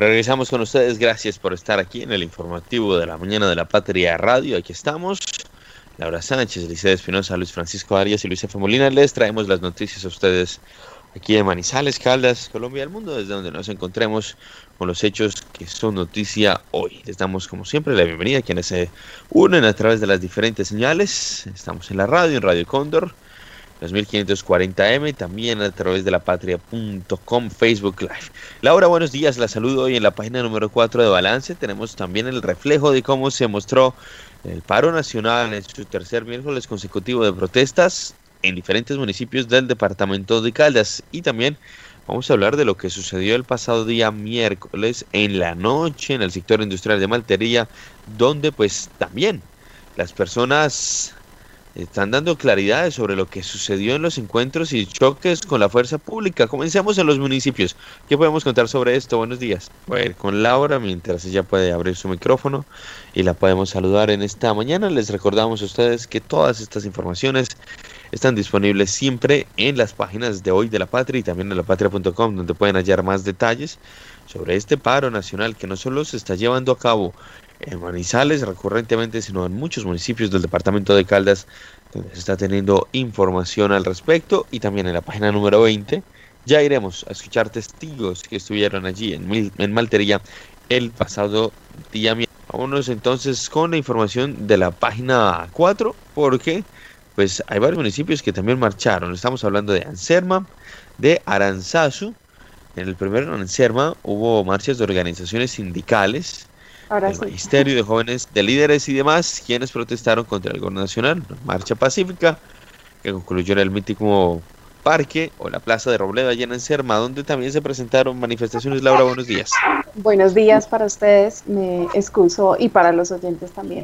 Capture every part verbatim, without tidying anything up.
Regresamos con ustedes, gracias por estar aquí en el informativo de la mañana de la Patria Radio. Aquí estamos, Laura Sánchez, Licea Espinosa, Luis Francisco Arias y Luis F. Molina. Les traemos las noticias a ustedes aquí en Manizales, Caldas, Colombia, el mundo, desde donde nos encontremos con los hechos que son noticia hoy. Les damos, como siempre, la bienvenida a quienes se unen a través de las diferentes señales. Estamos en la radio, en Radio Cóndor, dos mil quinientos cuarenta eme, también a través de la patria punto com, Facebook Live. Laura, buenos días, la saludo hoy en la página número cuatro de Balance. Tenemos también el reflejo de cómo se mostró el paro nacional en su tercer miércoles consecutivo de protestas en diferentes municipios del departamento de Caldas. Y también vamos a hablar de lo que sucedió el pasado día miércoles en la noche en el sector industrial de Maltería, donde pues también las personas están dando claridades sobre lo que sucedió en los encuentros y choques con la fuerza pública. Comencemos en los municipios. ¿Qué podemos contar sobre esto? Buenos días. Voy a ir con Laura mientras ella puede abrir su micrófono y la podemos saludar en esta mañana. Les recordamos a ustedes que todas estas informaciones están disponibles siempre en las páginas de Hoy de la Patria y también en la patria punto com, donde pueden hallar más detalles sobre este paro nacional que no solo se está llevando a cabo en Manizales recurrentemente, sino en muchos municipios del departamento de Caldas, donde se está teniendo información al respecto. Y también en la página número veinte ya iremos a escuchar testigos que estuvieron allí en, en Maltería el pasado día miércoles. Vámonos entonces con la información de la página cuatro, porque pues hay varios municipios que también marcharon. Estamos hablando de Anserma, de Aranzazu. En el primero, en Anserma, hubo marchas de organizaciones sindicales, Ahora del sí. magisterio, de jóvenes, de líderes y demás, quienes protestaron contra el gobierno nacional. Una marcha pacífica que concluyó en el mítico parque o la plaza de Robledo allá en Anserma, donde también se presentaron manifestaciones. Laura, buenos días. Buenos días para ustedes, me excuso, y para los oyentes también.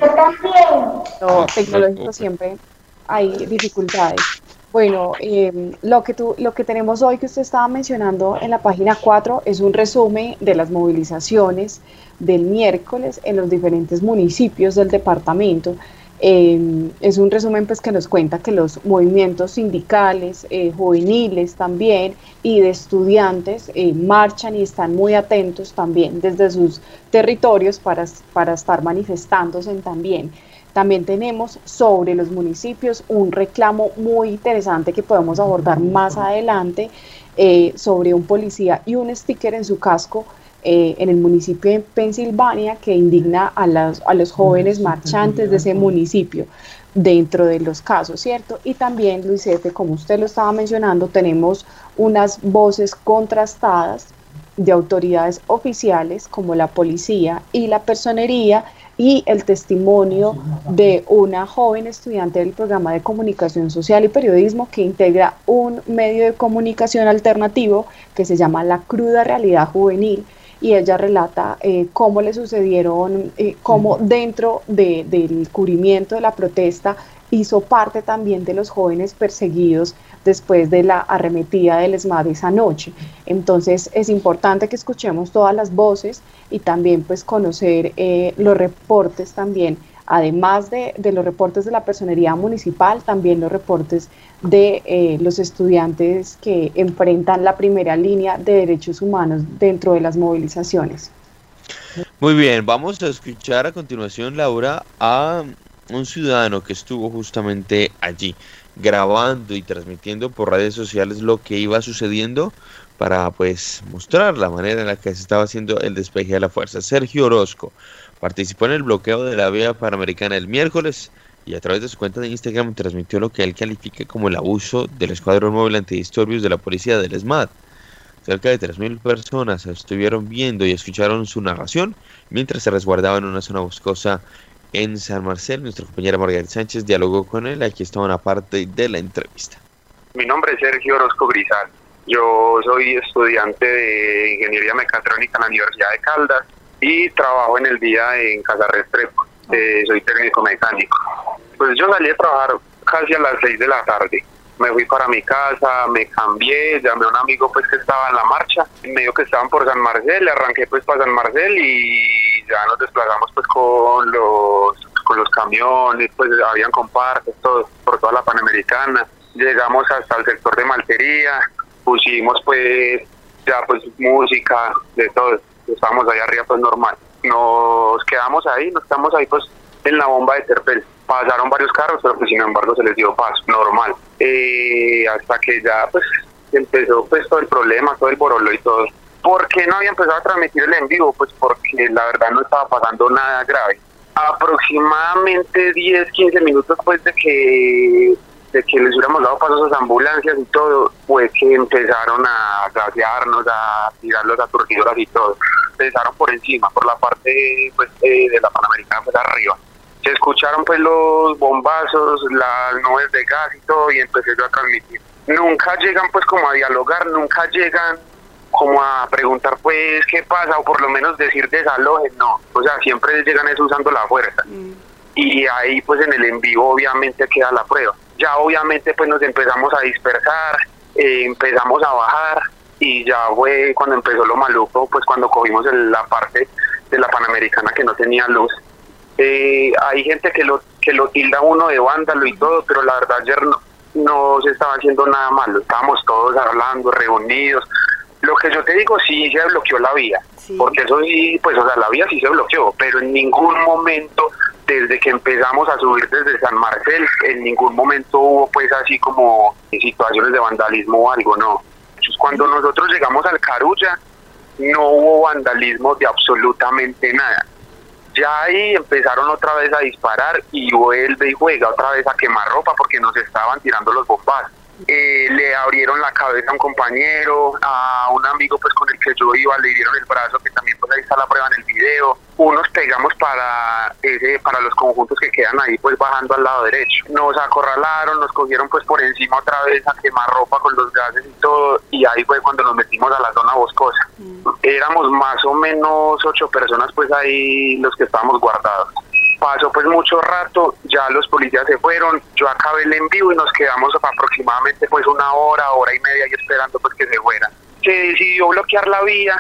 Lo tecnológico siempre hay dificultades. Bueno, eh, lo que tú, lo que tenemos hoy que usted estaba mencionando en la página cuatro es un resumen de las movilizaciones del miércoles en los diferentes municipios del departamento. Eh, es un resumen pues que nos cuenta que los movimientos sindicales, eh, juveniles también y de estudiantes eh, marchan y están muy atentos también desde sus territorios para, para estar manifestándose también. También tenemos sobre los municipios un reclamo muy interesante que podemos abordar más adelante eh, sobre un policía y un sticker en su casco eh, en el municipio de Pensilvania que indigna a, las, a los jóvenes marchantes de ese municipio dentro de los casos, ¿cierto? Y también, Luis Efe, como usted lo estaba mencionando, tenemos unas voces contrastadas de autoridades oficiales como la policía y la personería, y el testimonio de una joven estudiante del programa de comunicación social y periodismo que integra un medio de comunicación alternativo que se llama La Cruda Realidad Juvenil, y ella relata eh, cómo le sucedieron, eh, cómo dentro de, del cubrimiento de la protesta hizo parte también de los jóvenes perseguidos después de la arremetida del ESMAD esa noche. Entonces es importante que escuchemos todas las voces y también pues conocer eh, los reportes también, además de, de los reportes de la personería municipal, también los reportes de eh, los estudiantes que enfrentan la primera línea de derechos humanos dentro de las movilizaciones. Muy bien, vamos a escuchar a continuación, Laura, a un ciudadano que estuvo justamente allí grabando y transmitiendo por redes sociales lo que iba sucediendo para pues mostrar la manera en la que se estaba haciendo el despeje de la fuerza. Sergio Orozco participó en el bloqueo de la vía panamericana el miércoles y a través de su cuenta de Instagram transmitió lo que él califica como el abuso del escuadrón móvil antidisturbios de la policía del ESMAD. Cerca de tres mil personas estuvieron viendo y escucharon su narración mientras se resguardaba en una zona boscosa en San Marcelo. Nuestra compañera Margarita Sánchez dialogó con él. Aquí está una parte de la entrevista. Mi nombre es Sergio Orozco Grisal. Yo soy estudiante de Ingeniería Mecatrónica en la Universidad de Caldas y trabajo en el día en Casa Restrepo. Eh, soy técnico mecánico. Pues yo salí a trabajar casi a las seis de la tarde. Me fui para mi casa, me cambié, llamé a un amigo pues que estaba en la marcha, me dijo que estaban por San Marcel, arranqué pues para San Marcel y ya nos desplazamos pues con los con los camiones, pues habían compartes, todo, por toda la Panamericana. Llegamos hasta el sector de Maltería, pusimos pues ya pues música, de todo. estábamos ahí arriba pues normal. Nos quedamos ahí, nos quedamos ahí pues en la bomba de Terpel. Pasaron varios carros, pero pues sin embargo se les dio paso, normal. Eh, hasta que ya pues empezó pues todo el problema, todo el borolo y todo. ¿Por qué no había empezado a transmitir el en vivo? Pues porque la verdad no estaba pasando nada grave. Aproximadamente diez, quince minutos después de que de que les hubiéramos dado pasos a las ambulancias y todo, fue que empezaron a gasearnos, a tirar los aturdidoras y todo. Empezaron por encima, por la parte pues eh, de la Panamericana, pues arriba. Se escucharon pues los bombazos, las nubes de gas y todo, y empecé yo a transmitir. Nunca llegan pues como a dialogar, nunca llegan como a preguntar pues qué pasa, o por lo menos decir desalojen, no. O sea, siempre llegan eso usando la fuerza. Mm. Y ahí pues en el en vivo obviamente queda la prueba. Ya obviamente pues nos empezamos a dispersar, eh, empezamos a bajar, y ya fue cuando empezó lo maluco, pues cuando cogimos el, la parte de la Panamericana que no tenía luz. Eh, hay gente que lo que lo tilda uno de vándalo y todo, pero la verdad ayer no, no se estaba haciendo nada malo, estábamos todos hablando, reunidos. Lo que yo te digo, sí se bloqueó la vía, sí. Porque eso sí, pues o sea, la vía sí se bloqueó, pero en ningún momento, desde que empezamos a subir desde San Marcel, en ningún momento hubo pues así como situaciones de vandalismo o algo, no. Entonces, cuando nosotros llegamos al Carulla, no hubo vandalismo de absolutamente nada. Ya ahí empezaron otra vez a disparar y vuelve y juega otra vez a quemar ropa porque nos estaban tirando los bombazos. Eh, le abrieron la cabeza a un compañero, a un amigo pues con el que yo iba, le dieron el brazo, que también pues ahí está la prueba en el video. Unos pegamos para ese, para los conjuntos que quedan ahí pues bajando al lado derecho. Nos acorralaron, nos cogieron pues por encima otra vez a quemar ropa con los gases y todo, y ahí fue cuando nos metimos a la zona boscosa. Mm. Éramos más o menos ocho personas pues ahí los que estábamos guardados. Pasó pues mucho rato, ya los policías se fueron, yo acabé el en vivo y nos quedamos aproximadamente pues una hora, hora y media ahí esperando pues que se fueran. Se decidió bloquear la vía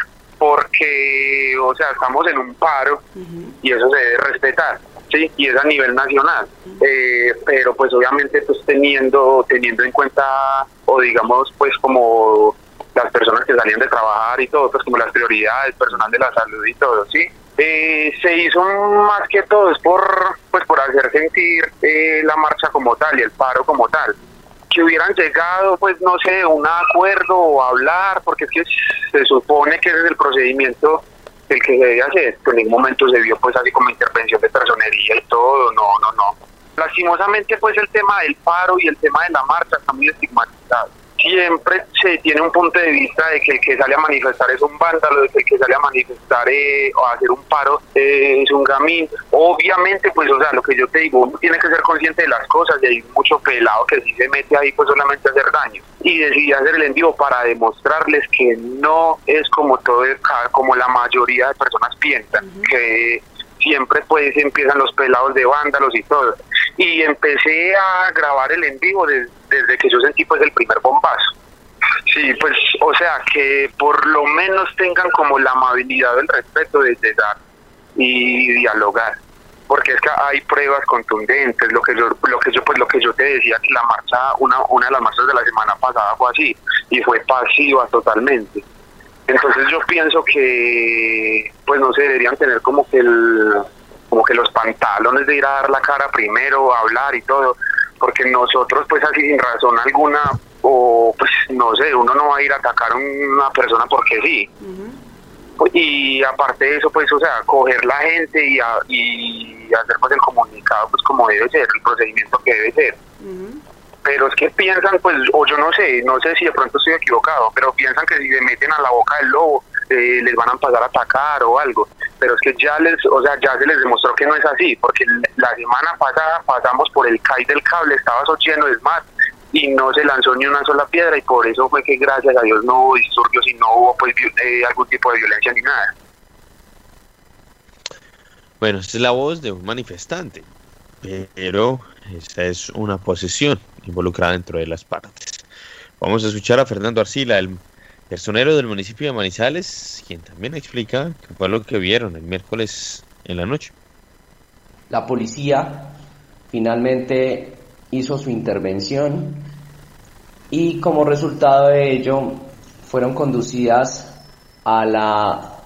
porque, o sea, estamos en un paro, uh-huh. Y eso se debe respetar, sí, y es a nivel nacional, uh-huh. eh, pero pues obviamente pues teniendo, teniendo en cuenta, o digamos pues como las personas que salían de trabajar y todo, pues como las prioridades, personal de la salud y todo, sí. Eh, se hizo más que todo es por pues por hacer sentir eh, la marcha como tal y el paro como tal, que hubieran llegado pues no sé, un acuerdo o hablar, porque es que se supone que ese es el procedimiento el que se debe hacer, que en ningún momento se vio pues así como intervención de personería y todo, no, no, no. Lastimosamente pues el tema del paro y el tema de la marcha está muy estigmatizado. Siempre se tiene un punto de vista de que el que sale a manifestar es un vándalo, de que el que sale a manifestar eh, o a hacer un paro eh, es un gamín. Obviamente, pues, o sea, lo que yo te digo, uno tiene que ser consciente de las cosas, y hay mucho pelado que sí se mete ahí pues solamente a hacer daño. Y decidí hacer el en vivo para demostrarles que no es como todo, como la mayoría de personas piensan, uh-huh. Que siempre pues empiezan los pelados de vándalos y todo. Y empecé a grabar el en vivo desde, desde que yo sentí pues el primer bombazo. Sí, pues, o sea, que por lo menos tengan como la amabilidad, el respeto de llegar y dialogar, porque es que hay pruebas contundentes. Lo que yo, lo que yo, pues, lo que yo te decía, que la marcha, una, una de las marchas de la semana pasada fue así y fue pasiva totalmente. Entonces yo pienso que, pues no sé, deberían tener como que el, como que los pantalones de ir a dar la cara primero, a hablar y todo, porque nosotros pues así sin razón alguna, o pues no sé, uno no va a ir a atacar a una persona porque sí. Uh-huh. Y aparte de eso, pues, o sea, coger la gente y, a, y hacer pues el comunicado pues como debe ser, el procedimiento que debe ser. Uh-huh. Pero es que piensan, pues, o yo no sé, no sé si de pronto estoy equivocado, pero piensan que si se meten a la boca del lobo, eh, les van a pasar a atacar o algo. Pero es que ya les, o sea, ya se les demostró que no es así, porque la semana pasada pasamos por el C A I del cable, estaba eso lleno de SMAT, y no se lanzó ni una sola piedra, y por eso fue que gracias a Dios no hubo disturbios y no hubo pues eh, algún tipo de violencia ni nada. Bueno, esta es la voz de un manifestante, pero esta es una posesión involucrada dentro de las partes. Vamos a escuchar a Fernando Arcila, el personero del municipio de Manizales, quien también explica qué fue lo que vieron el miércoles en la noche. La policía finalmente hizo su intervención y como resultado de ello fueron conducidas a la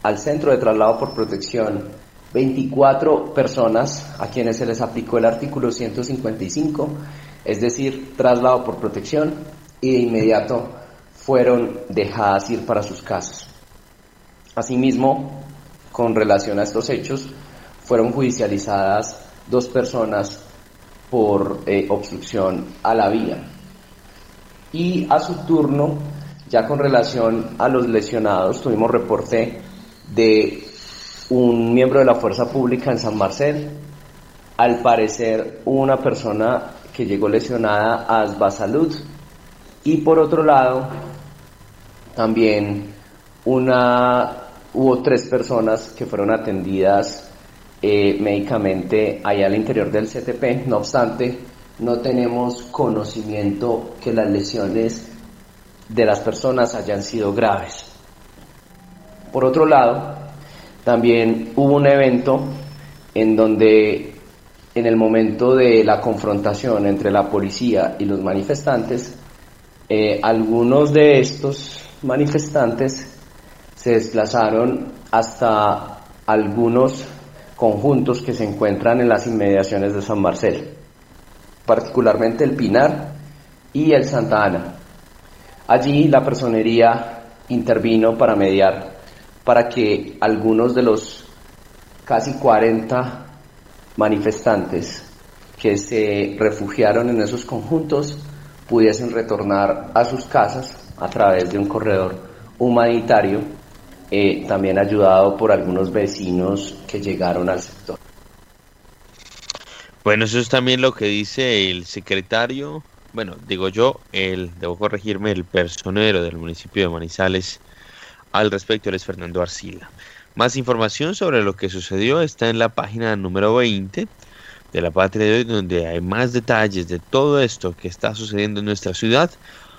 al centro de traslado por protección veinticuatro personas a quienes se les aplicó el artículo ciento cincuenta y cinco, es decir, traslado por protección, y de inmediato fueron dejadas ir para sus casas. Asimismo, con relación a estos hechos, fueron judicializadas dos personas por eh, obstrucción a la vía. Y a su turno, ya con relación a los lesionados, tuvimos reporte de un miembro de la fuerza pública en San Marcel. Al parecer, una persona que llegó lesionada a Asbasalud, y por otro lado, también una, hubo tres personas que fueron atendidas eh, médicamente allá al interior del C T P. No obstante, no tenemos conocimiento que las lesiones de las personas hayan sido graves. Por otro lado, también hubo un evento en donde, en el momento de la confrontación entre la policía y los manifestantes, eh, algunos de estos manifestantes se desplazaron hasta algunos conjuntos que se encuentran en las inmediaciones de San Marcel, particularmente el Pinar y el Santa Ana. Allí la personería intervino para mediar para que algunos de los casi cuarenta manifestantes que se refugiaron en esos conjuntos pudiesen retornar a sus casas a través de un corredor humanitario, eh, también ayudado por algunos vecinos que llegaron al sector. Bueno, eso es también lo que dice el secretario, bueno, digo yo, el, debo corregirme, el personero del municipio de Manizales al respecto. Él es Fernando Arcila. Más información sobre lo que sucedió está en la página número veinte de La Patria de hoy, donde hay más detalles de todo esto que está sucediendo en nuestra ciudad.